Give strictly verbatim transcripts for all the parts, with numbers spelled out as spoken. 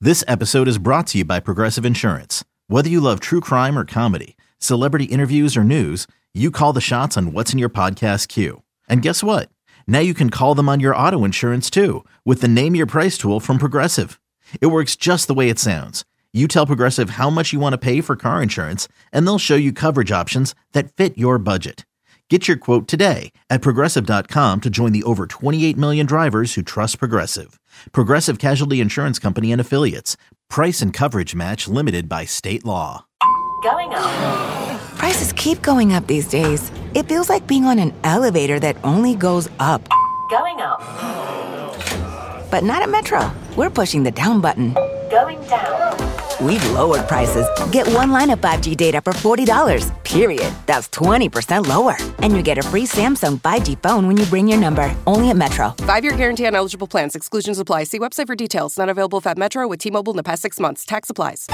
This episode is brought to you by Progressive Insurance. Whether you love true crime or comedy, celebrity interviews or news, you call the shots on what's in your podcast queue. And guess what? Now you can call them on your auto insurance too with the Name Your Price tool from Progressive. It works just the way it sounds. You tell Progressive how much you want to pay for car insurance, and they'll show you coverage options that fit your budget. Get your quote today at Progressive dot com to join the over twenty-eight million drivers who trust Progressive. Progressive Casualty Insurance Company and Affiliates. Price and coverage match limited by state law. Going up. Prices keep going up these days. It feels like being on an elevator that only goes up. Going up. But not at Metro. We're pushing the down button. Going down. We've lowered prices. Get one line of five G data for forty dollars, period. That's twenty percent lower. And you get a free Samsung five G phone when you bring your number. Only at Metro. Five-year guarantee on eligible plans. Exclusions apply. See website for details. Not available at Metro with T-Mobile in the past six months. Tax applies.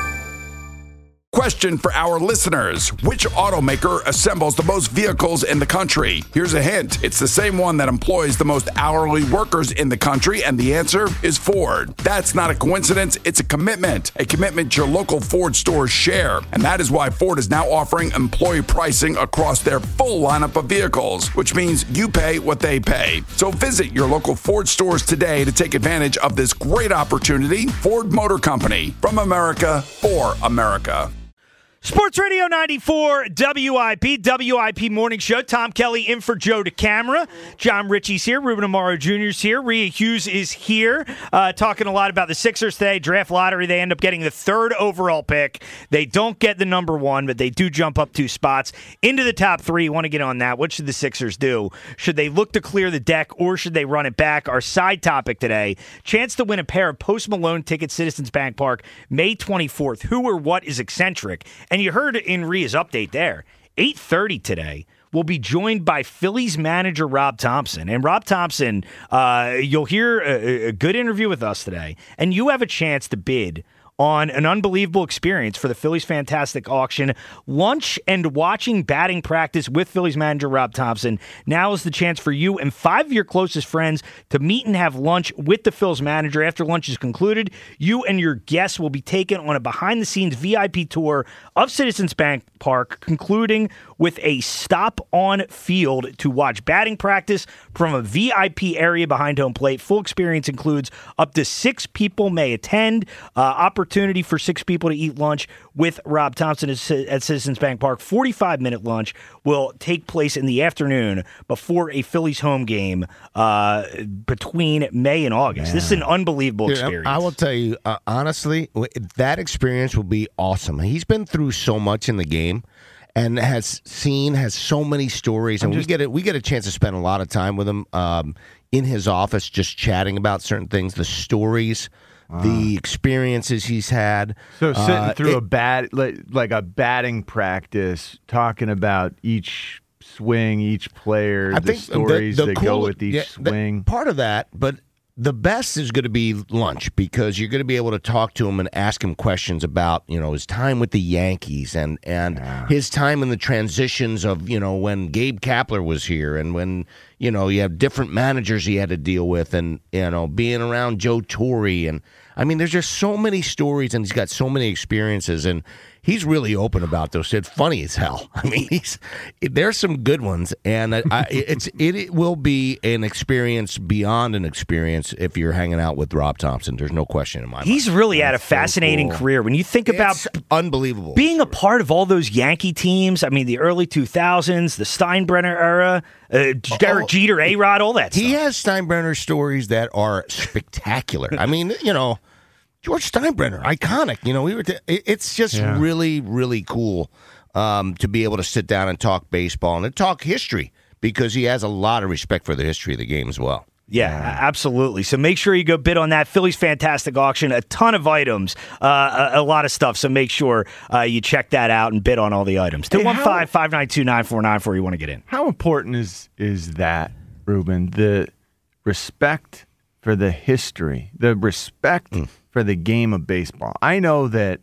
Question for our listeners. Which automaker assembles the most vehicles in the country? Here's a hint. It's the same one that employs the most hourly workers in the country, and the answer is Ford. That's not a coincidence. It's a commitment. A commitment your local Ford stores share. And that is why Ford is now offering employee pricing across their full lineup of vehicles, which means you pay what they pay. So visit your local Ford stores today to take advantage of this great opportunity. Ford Motor Company. From America, for America. Sports Radio ninety-four, W I P, W I P Morning Show. Tom Kelly in for Joe DeCamara. John Ritchie's here. Ruben Amaro Junior's here. Rhea Hughes is here. Uh, talking a lot about the Sixers today. Draft lottery, they end up getting the third overall pick. They don't get the number one, but they do jump up two spots into the top three. You want to get on that. What should the Sixers do? Should they look to clear the deck, or should they run it back? Our side topic today, chance to win a pair of Post Malone tickets, Citizens Bank Park, May twenty-fourth. Who or what is eccentric? And you heard in Rhea's update there, eight thirty today, we'll be joined by Phillies manager Rob Thompson. And Rob Thompson, uh, you'll hear a, a good interview with us today, and you have a chance to bid on an unbelievable experience for the Phillies Fantastic Auction. Lunch and watching batting practice with Phillies manager Rob Thompson. Now is the chance for you and five of your closest friends to meet and have lunch with the Phillies manager. After lunch is concluded, you and your guests will be taken on a behind-the-scenes V I P tour of Citizens Bank Park, concluding with a stop on field to watch batting practice from a V I P area behind home plate. Full experience includes up to six people may attend. Uh, opportunity for six people to eat lunch with Rob Thompson at Citizens Bank Park. forty-five minute lunch will take place in the afternoon before a Phillies home game uh, between May and August. Man. This is an unbelievable Dude, experience. I will tell you, uh, honestly, that experience will be awesome. He's been through so much in the game and has seen, has so many stories, and just, we get it. We get a chance to spend a lot of time with him um, in his office, just chatting about certain things, the stories, wow. the experiences he's had. So sitting uh, through it, a bat like, like a batting practice, talking about each swing, each player, I the think stories the, the that cool, go with each yeah, swing. The, part of that, but. The best is going to be lunch because you're going to be able to talk to him and ask him questions about, you know, his time with the Yankees and, and yeah. his time in the transitions of, you know, when Gabe Kapler was here and when, you know, you have different managers he had to deal with and, you know, being around Joe Torre. And, I mean, there's just so many stories and he's got so many experiences and he's really open about those. It's funny as hell. I mean, he's there's some good ones, and I, it's it, it will be an experience beyond an experience if you're hanging out with Rob Thompson. There's no question in my mind. He's really had a fascinating so cool. career. When you think about it's unbelievable being a part of all those Yankee teams. I mean, the early two thousands, the Steinbrenner era, uh, Derek oh, Jeter, A-Rod, all that. He stuff. has Steinbrenner stories that are spectacular. I mean, you know. George Steinbrenner, iconic. You know, we were. T- it's just yeah. really, really cool um, to be able to sit down and talk baseball and to talk history because he has a lot of respect for the history of the game as well. Yeah, yeah, absolutely. So make sure you go bid on that. Phillies Fantastic Auction, a ton of items, uh, a, a lot of stuff. So make sure uh, you check that out and bid on all the items. two one five, five nine two, nine four nine four, you want to get in. How important is is that, Ruben? The respect for the history, the respect mm. for the game of baseball. I know that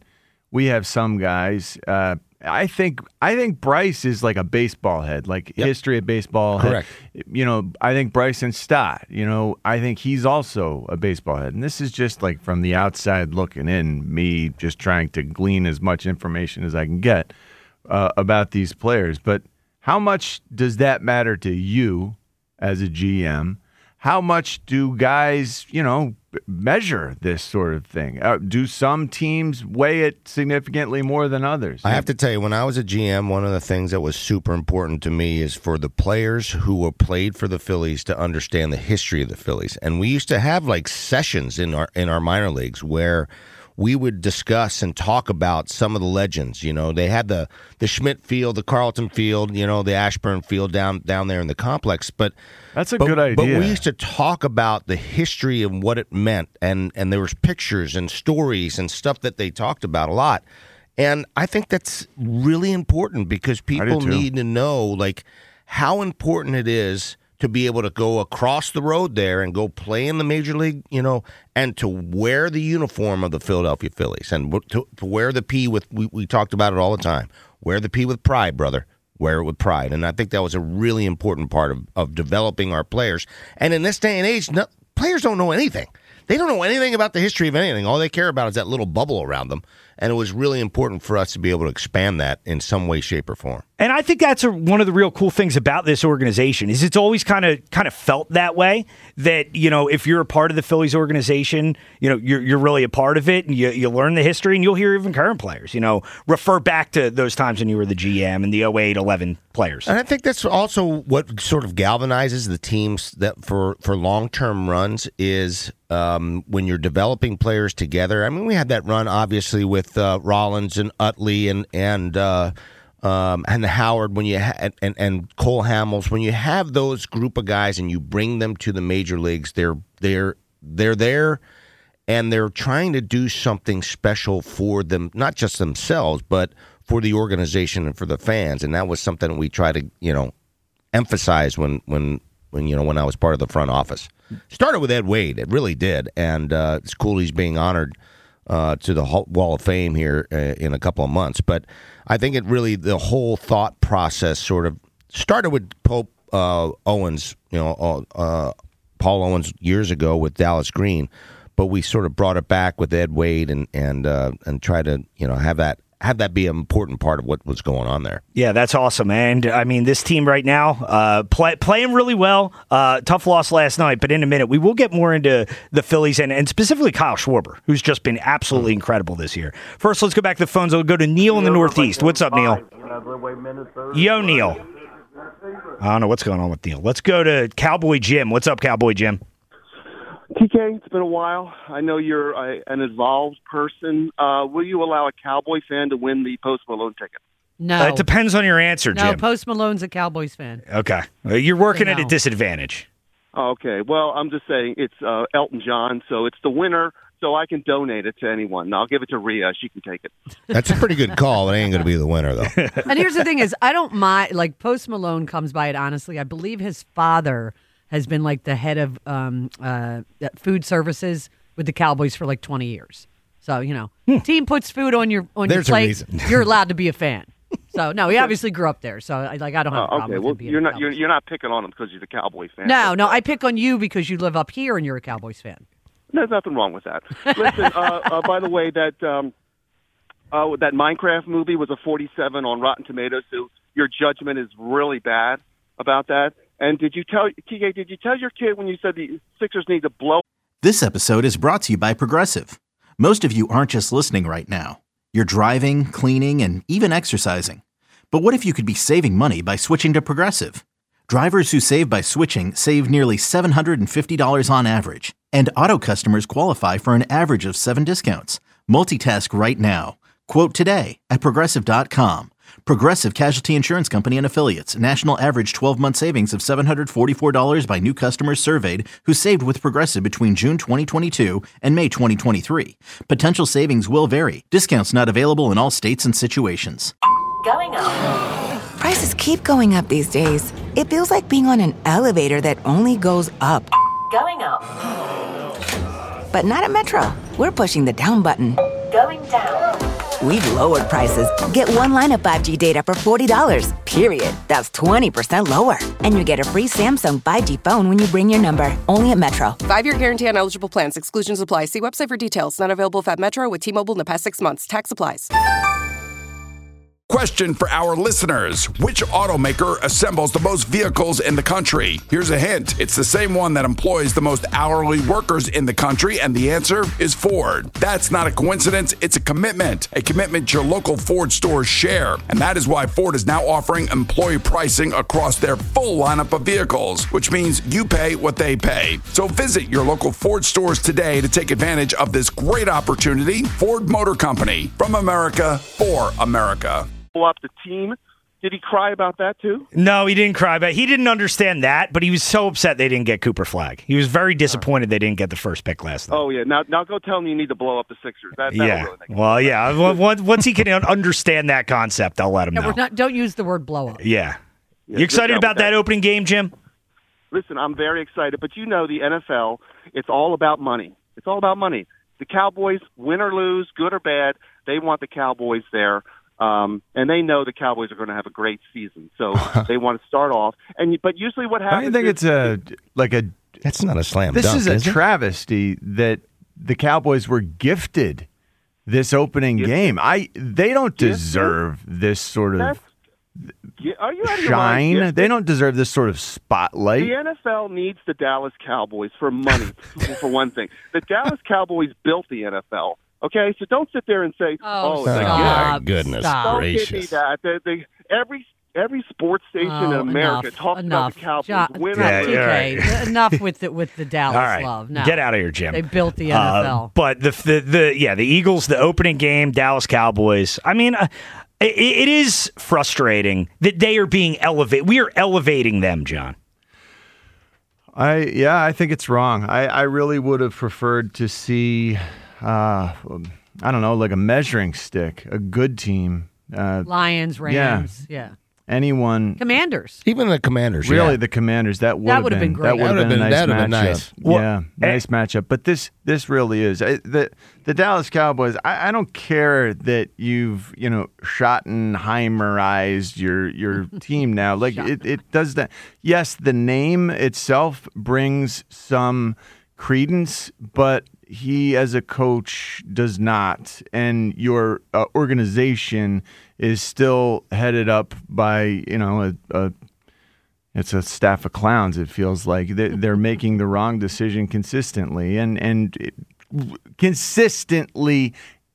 we have some guys. Uh, I think I think Bryce is like a baseball head, like Yep. history of baseball. Correct. Head. You know, I think Bryson Stott, you know, I think he's also a baseball head. And this is just like from the outside looking in, me just trying to glean as much information as I can get uh, about these players. But how much does that matter to you as a G M? How much do guys, you know, measure this sort of thing? Uh, do some teams weigh it significantly more than others? I have to tell you, when I was a G M, one of the things that was super important to me is for the players who were played for the Phillies to understand the history of the Phillies. And we used to have like sessions in our in our minor leagues where we would discuss and talk about some of the legends. You know, they had the the Schmidt Field, the Carlton Field, you know, the Ashburn Field down down there in the complex. But that's a but, good idea. But we used to talk about the history of what it meant, and and there was pictures and stories and stuff that they talked about a lot. And I think that's really important because people need to know like how important it is to be able to go across the road there and go play in the major league, you know, and to wear the uniform of the Philadelphia Phillies and to, to wear the P with, we, we talked about it all the time, wear the P with pride, brother, wear it with pride. And I think that was a really important part of, of developing our players. And in this day and age, no, players don't know anything. They don't know anything about the history of anything. All they care about is that little bubble around them. And it was really important for us to be able to expand that in some way, shape, or form. And I think that's a, one of the real cool things about this organization is it's always kind of kind of felt that way, that, you know, if you're a part of the Phillies organization, you know, you're you're really a part of it, and you, you learn the history, and you'll hear even current players, you know, refer back to those times when you were the G M and the oh eight eleven players. And I think that's also what sort of galvanizes the teams that for, for long-term runs is um, when you're developing players together. I mean, we had that run, obviously, with uh, Rollins and Utley and, and uh Um, and Howard, when you ha- and and Cole Hamels, when you have those group of guys and you bring them to the major leagues, they're they're they're there, and they're trying to do something special for them, not just themselves, but for the organization and for the fans. And that was something that we try to you know emphasize when when when you know when I was part of the front office. Started with Ed Wade, it really did, and uh, it's cool he's being honored Uh, to the Wall of Fame here uh, in a couple of months. But I think it really, the whole thought process sort of started with Pope uh, Owens, you know, uh, Paul Owens years ago with Dallas Green, but we sort of brought it back with Ed Wade and and uh, and try to, you know, have that have that be an important part of what was going on there. Yeah, that's awesome, and I mean, this team right now, uh, play, playing really well. Uh, tough loss last night, but in a minute, we will get more into the Phillies and, and specifically Kyle Schwarber, who's just been absolutely incredible this year. First, let's go back to the phones. We'll go to Neil in the Northeast. What's up, Neil? Yo, Neil. I don't know what's going on with Neil. Let's go to Cowboy Jim. What's up, Cowboy Jim? T K, it's been a while. I know you're a, an involved person. Uh, will you allow a Cowboy fan to win the Post Malone ticket? No. Uh, it depends on your answer, no, Jim. Post Malone's a Cowboys fan. Okay. Uh, you're working No. at a disadvantage. Oh, okay. Well, I'm just saying it's uh, Elton John, so it's the winner, so I can donate it to anyone. I'll give it to Rhea. She can take it. That's a pretty good call. It ain't going to be the winner, though. And here's the thing is, I don't mind, like, Post Malone comes by it honestly. I believe his father has been, like, the head of um, uh, food services with the Cowboys for, like, twenty years. So, you know, hmm. team puts food on your on There's a your plate, reason. you're allowed to be a fan. So, no, he obviously grew up there. So, I, like, I don't have a Oh, problem okay. with Well, him being you're a not Cowboys you're, fan. you're not picking on him because he's a Cowboy fan. No, But, no, uh, I pick on you because you live up here and you're a Cowboys fan. There's nothing wrong with that. Listen, uh, uh, by the way, that um, uh, that Minecraft movie was a forty-seven on Rotten Tomatoes, so your judgment is really bad about that. And did you tell T K? Did you tell your kid when you said the Sixers need to blow? This episode is brought to you by Progressive. Most of you aren't just listening right now. You're driving, cleaning, and even exercising. But what if you could be saving money by switching to Progressive? Drivers who save by switching save nearly seven hundred fifty dollars on average. And auto customers qualify for an average of seven discounts. Multitask right now. Quote today at Progressive dot com. Progressive Casualty Insurance Company and Affiliates. National average twelve-month savings of seven hundred forty-four dollars by new customers surveyed who saved with Progressive between June twenty twenty-two and May twenty twenty-three. Potential savings will vary. Discounts not available in all states and situations. Going up. Prices keep going up these days. It feels like being on an elevator that only goes up. Going up. But not at Metro. We're pushing the down button. Going down. We've lowered prices. Get one line of five G data for forty dollars, period. That's twenty percent lower. And you get a free Samsung five G phone when you bring your number. Only at Metro. Five-year guarantee on eligible plans. Exclusions apply. See website for details. Not available if at Metro with T-Mobile in the past six months. Tax applies. Question for our listeners. Which automaker assembles the most vehicles in the country? Here's a hint. It's the same one that employs the most hourly workers in the country, and the answer is Ford. That's not a coincidence. It's a commitment. A commitment your local Ford stores share. And that is why Ford is now offering employee pricing across their full lineup of vehicles, which means you pay what they pay. So visit your local Ford stores today to take advantage of this great opportunity. Ford Motor Company. From America, for America. Up the team. Did he cry about that too? No, he didn't cry about it. He didn't understand that, but he was so upset they didn't get Cooper Flagg. He was very disappointed they didn't get the first pick last night. Oh, yeah. Now now go tell him you need to blow up the Sixers. That, yeah. Really make well, yeah. Once once he can understand that concept, I'll let him No, know. we're not, don't use the word blow up. Yeah. Yeah, you excited just about that. that opening game, Jim? Listen, I'm very excited, but you know the N F L, it's all about money. It's all about money. The Cowboys, win or lose, good or bad, they want the Cowboys there. Um, and they know the Cowboys are going to have a great season, so they want to start off. And but usually, what happens? I think is, it's a like a. That's not a slam This dunk, is a is it? travesty that the Cowboys were gifted this opening Gifted? game. I they don't Gifted? deserve this sort of That's, yeah, are you out of your mind? shine. Yes. They don't deserve this sort of spotlight. The N F L needs the Dallas Cowboys for money, for one thing. The Dallas Cowboys built the N F L. Okay, so don't sit there and say, Oh, "Oh, stop. it's My goodness Stop. Don't give me gracious. that. The, the, every every sports station Oh, in America enough, talks enough. about the Cowboys. John, Win or Yeah, lose. you're okay, right. enough with the with the Dallas All right. love. No. Get out of here, Jim. They built the N F L. Uh, but the, the the yeah, the Eagles, the opening game, Dallas Cowboys. I mean, uh, it, it is frustrating that they are being elevated. We are elevating them, John. I yeah, I think it's wrong. I, I really would have preferred to see, uh, I don't know, like a measuring stick, a good team. Uh, Lions, Rams, yeah. anyone, Commanders. Even the Commanders, really, yeah. the Commanders. That would That have would've been, been great. That would have That been, would've a nice been- that'd have been matchup. nice. Well, yeah, eh, nice matchup. But this this really is I, the the Dallas Cowboys. I, I don't care that you've you know Schottenheimerized your your team now. Like it, it does that. Yes, the name itself brings some credence, but he as a coach does not, and your uh, organization is still headed up by you know a, a it's a staff of clowns. It feels like they're, they're making the wrong decision consistently, and and it, consistently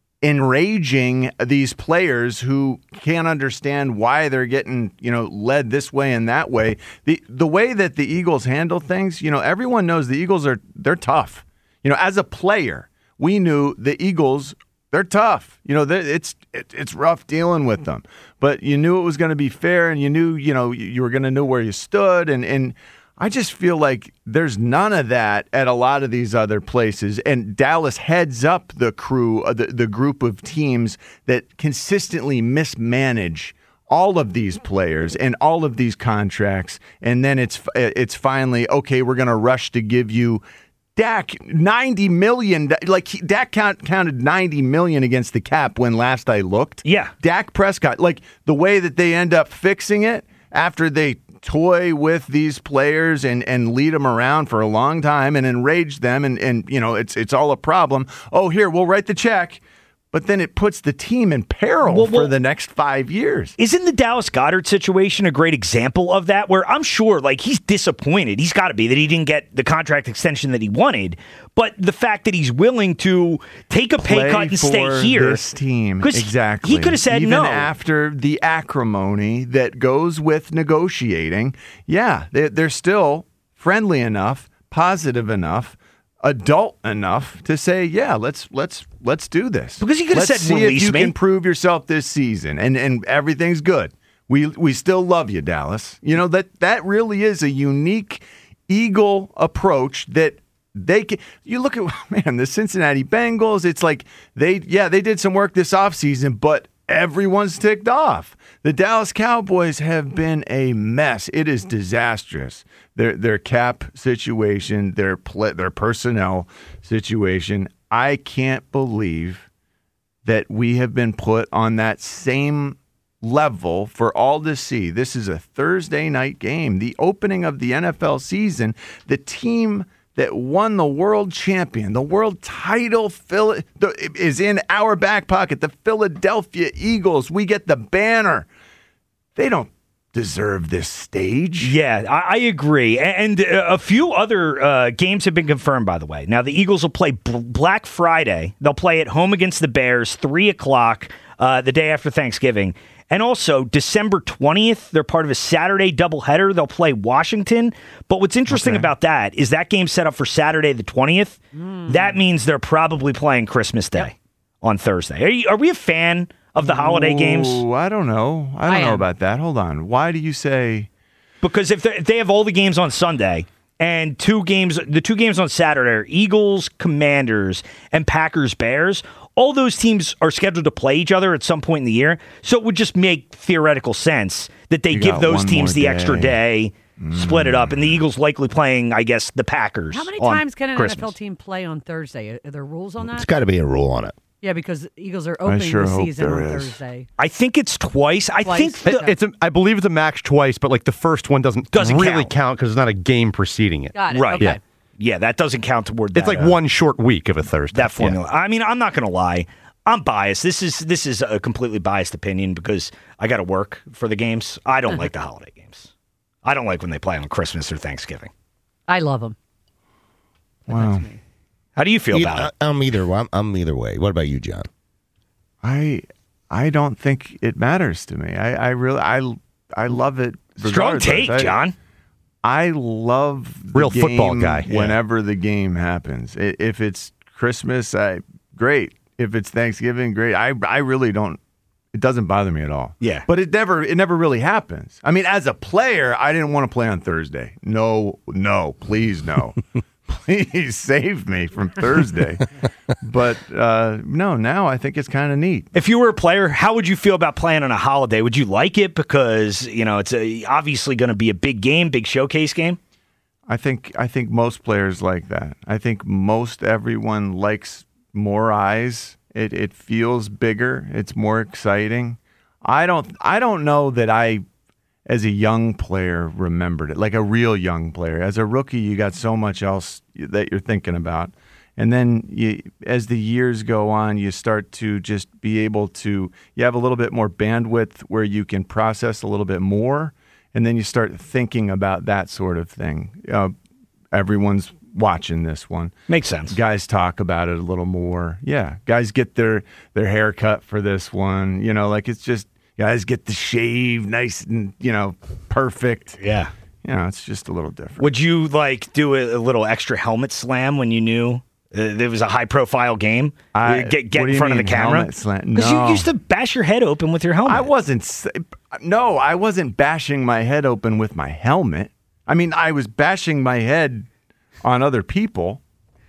enraging these players who can't understand why they're getting you know led this way and that way. The the way that the Eagles handle things, you know, everyone knows the Eagles are they're tough. You know, as a player, we knew the Eagles. They're tough. You know, it's it, it's rough dealing with them. But you knew it was going to be fair, and you knew, you know, you were going to know where you stood. And, and I just feel like there's none of that at a lot of these other places. And Dallas heads up the crew, uh, the, the group of teams that consistently mismanage all of these players and all of these contracts. And then it's it's finally, okay, we're going to rush to give you Dak, ninety million dollars, like he, Dak count, counted ninety million dollars against the cap when last I looked. Yeah. Dak Prescott, like the way that they end up fixing it after they toy with these players and, and lead them around for a long time and enrage them and, and you know, it's it's all a problem. Oh, here, we'll write the check. But then it puts the team in peril Well, well, for the next five years. Isn't the Dallas Goedert situation a great example of that? Where I'm sure, like, he's disappointed. He's got to be that he didn't get the contract extension that he wanted. But the fact that he's willing to take a pay Play cut and for stay here, this team, 'cause exactly. he could have said Even no after the acrimony that goes with negotiating. Yeah, they, they're still friendly enough, positive enough, adult enough to say, yeah, let's let's let's do this. Because he could have Let's said, see if "Release you me." can prove yourself this season, and and everything's good. We we still love you, Dallas. You know that that really is a unique Eagle approach that. They can, you look at, man, the Cincinnati Bengals, it's like they, yeah, they did some work this offseason, but everyone's ticked off. The Dallas Cowboys have been a mess. It is disastrous. Their their cap situation, their play, their personnel situation. I can't believe that we have been put on that same level for all to see. This is a Thursday night game, the opening of the N F L season. The team that won the world champion, the world title Phil- is in our back pocket, the Philadelphia Eagles. We get the banner. They don't deserve this stage. Yeah, I, I agree. And uh, a few other uh, games have been confirmed, by the way. Now, the Eagles will play B- Black Friday. They'll play at home against the Bears, three o'clock, uh, the day after Thanksgiving. And also, December twentieth, they're part of a Saturday doubleheader. They'll play Washington. But what's interesting Okay. about that is that game set up for Saturday the twentieth. Mm. That means they're probably playing Christmas Day yep. on Thursday. Are, you, are we a fan of the holiday Ooh, games? I don't know. I don't I know am. about that. Hold on. Why do you say? Because if they, if they have all the games on Sunday and two games, the two games on Saturday are Eagles, Commanders, and Packers, Bears, all those teams are scheduled to play each other at some point in the year. So it would just make theoretical sense that they You give got those one teams more the day. extra day, mm. split it up, and the Eagles likely playing, I guess, the Packers. How many on times can an Christmas. N F L team play on Thursday? Are there rules on that? It's got to be a rule on it. Yeah, because Eagles are opening sure the hope season there on is. Thursday. I think it's twice. I Twice? think It- the, It's a, I believe it's a max twice, but like the first one doesn't, Doesn't really count. count because it's not a game preceding it. Got it. right. Okay. Yeah. Yeah, that doesn't count toward that. It's like uh, one short week of a Thursday. that formula. I mean, I'm not going to lie. I'm biased. This is this is a completely biased opinion because I got to work for the games. I don't like the holiday games. I don't like when they play on Christmas or Thanksgiving. I love them. Wow. How do you feel Yeah, about it? I- I'm either. I'm, I'm either way. What about you, John? I I don't think it matters to me. I, I really I I love it. Strong regardless. take, I- John. I love the Real football game guy. Whenever the game happens, I- if it's Christmas, I great. If it's Thanksgiving, great. I I really don't. It doesn't bother me at all. Yeah. but it never it never really happens. I mean, as a player, I didn't want to play on Thursday. No, no, please no. Please save me from Thursday. But uh, no, now I think it's kind of neat. If you were a player, how would you feel about playing on a holiday? Would you like it because you know it's a, obviously going to be a big game, big showcase game? I think I think most players like that. I think most everyone likes more eyes. It it feels bigger. It's more exciting. I don't I don't know that I, as a young player, remembered it like a real young player. As a rookie, you got so much else that you're thinking about, and then you, as the years go on, you start to just be able to. You have a little bit more bandwidth where you can process a little bit more, and then you start thinking about that sort of thing. Uh, everyone's watching this one. Makes sense. Guys talk about it a little more. Yeah, guys get their their hair cut for this one. You know, like it's just guys get the shave nice and you know perfect. Yeah. You know, it's just a little different. Would you like do a, a little extra helmet slam when you knew uh, there was a high profile game? I- Uh, get get what do in you front mean, of the camera helmet slam? because No. you used to bash your head open with your helmet. I wasn't. s- No, I wasn't bashing my head open with my helmet. I mean, I was bashing my head on other people.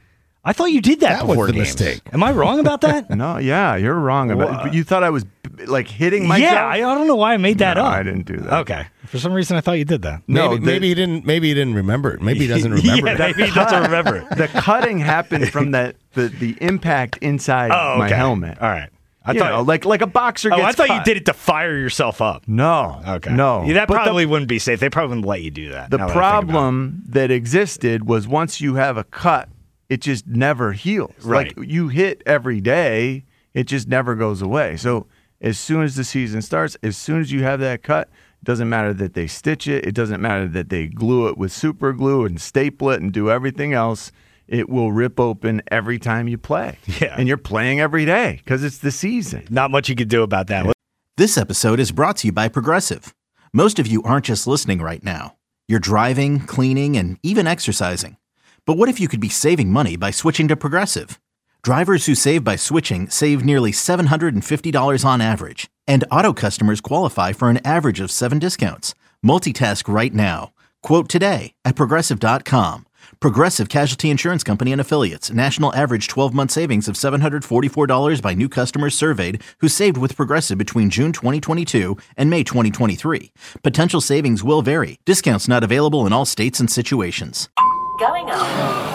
I thought you did that, That was before the games. mistake. Am I wrong about that? No, yeah, you're wrong about it. You thought I was b- like hitting myself? Yeah, I, I don't know why I made that No, up. I didn't do that. Okay, for some reason I thought you did that. No, maybe, the- maybe he didn't. Maybe he didn't remember it. Maybe he doesn't remember yeah, it. maybe he doesn't remember it. The cutting happened from the, the, the impact inside Oh, my okay. helmet. All right. I You thought know, like like a boxer Oh, gets I thought you cut. did it to fire yourself up. No. Okay. No. Yeah, that But the- probably wouldn't be safe. They probably wouldn't let you do that. The now that I think about it. problem that existed was once you have a cut, it just never heals. Right. Like you hit every day, it just never goes away. So as soon as the season starts, as soon as you have that cut, it doesn't matter that they stitch it. It doesn't matter that they glue it with super glue and staple it and do everything else. It will rip open every time you play. Yeah. And you're playing every day because it's the season. Not much you could do about that. This episode is brought to you by Progressive. Most of you aren't just listening right now. You're driving, cleaning, and even exercising. But what if you could be saving money by switching to Progressive? Drivers who save by switching save nearly seven hundred fifty dollars on average. And auto customers qualify for an average of seven discounts. Multitask right now. Quote today at Progressive dot com. Progressive Casualty Insurance Company and Affiliates. National average twelve-month savings of seven hundred forty-four dollars by new customers surveyed who saved with Progressive between June twenty twenty-two and May twenty twenty-three. Potential savings will vary. Discounts not available in all states and situations. Going up.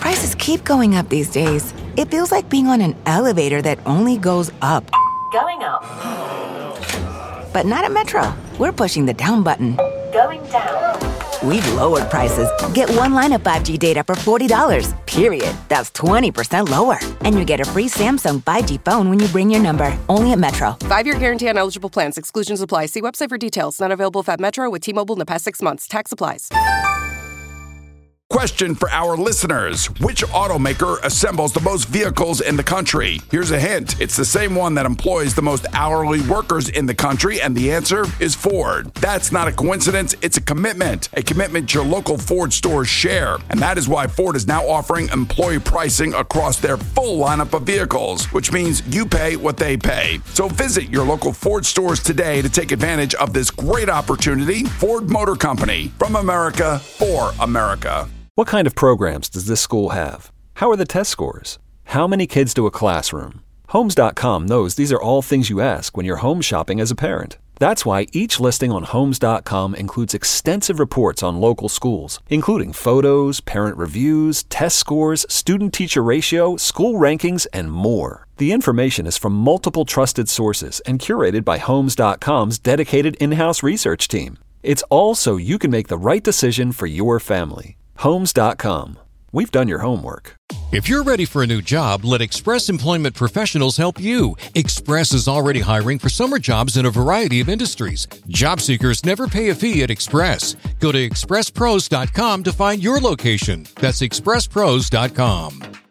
Prices keep going up these days. It feels like being on an elevator that only goes up. Going up. But not at Metro. We're pushing the down button. Going down. We've lowered prices. Get one line of five G data for forty dollars, period. That's twenty percent lower. And you get a free Samsung five G phone when you bring your number. Only at Metro. Five-year guarantee on eligible plans. Exclusions apply. See website for details. Not available if at Metro with T-Mobile in the past six months. Tax applies. Question for our listeners. Which automaker assembles the most vehicles in the country? Here's a hint. It's the same one that employs the most hourly workers in the country, and the answer is Ford. That's not a coincidence. It's a commitment. A commitment your local Ford stores share. And that is why Ford is now offering employee pricing across their full lineup of vehicles, which means you pay what they pay. So visit your local Ford stores today to take advantage of this great opportunity. Ford Motor Company. From America, for America. What kind of programs does this school have? How are the test scores? How many kids to a classroom? Homes dot com knows these are all things you ask when you're home shopping as a parent. That's why each listing on Homes dot com includes extensive reports on local schools, including photos, parent reviews, test scores, student-teacher ratio, school rankings, and more. The information is from multiple trusted sources and curated by Homes dot com's dedicated in-house research team. It's all so you can make the right decision for your family. Homes dot com. We've done your homework. If you're ready for a new job, let Express Employment Professionals help you. Express is already hiring for summer jobs in a variety of industries. Job seekers never pay a fee at Express. Go to express pros dot com to find your location. That's express pros dot com.